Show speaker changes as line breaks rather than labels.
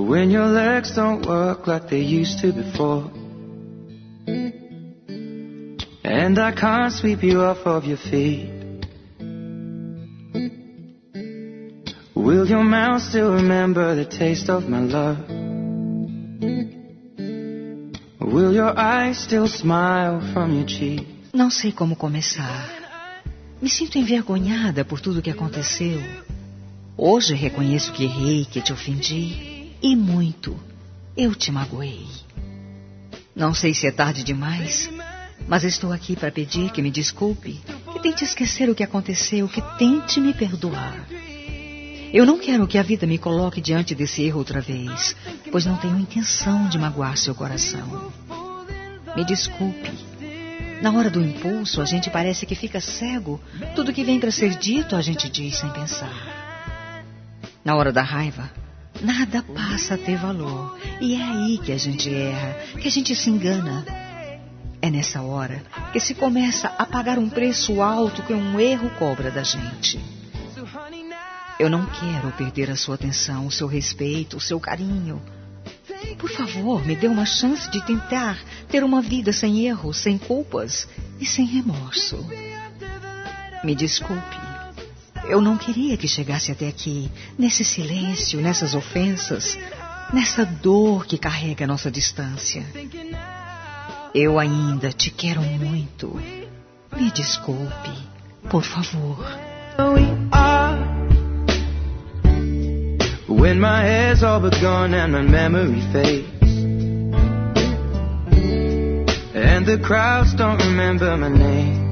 when your legs don't work like they used to before, and I can't sweep you off of your feet. Will your mouth still remember the taste of my love? Will your eyes still smile from your cheek?
Não sei como começar. Me sinto envergonhada por tudo que aconteceu. Hoje reconheço que errei, que te ofendi. E muito. Eu te magoei. Não sei se é tarde demais, mas estou aqui para pedir que me desculpe, que tente esquecer o que aconteceu, que tente me perdoar. Eu não quero que a vida me coloque diante desse erro outra vez, pois não tenho intenção de magoar seu coração. Me desculpe. Na hora do impulso, a gente parece que fica cego. Tudo que vem para ser dito, a gente diz sem pensar. Na hora da raiva, nada passa a ter valor. E é aí que a gente erra, que a gente se engana. É nessa hora que se começa a pagar um preço alto que um erro cobra da gente. Eu não quero perder a sua atenção, o seu respeito, o seu carinho. Por favor, me dê uma chance de tentar ter uma vida sem erros, sem culpas e sem remorso. Me desculpe. Eu não queria que chegasse até aqui, nesse silêncio, nessas ofensas, nessa dor que carrega a nossa distância. Eu ainda te quero muito. Me desculpe, por favor.
When my hair's all but gone and my memory fades, and the crowds don't remember my name,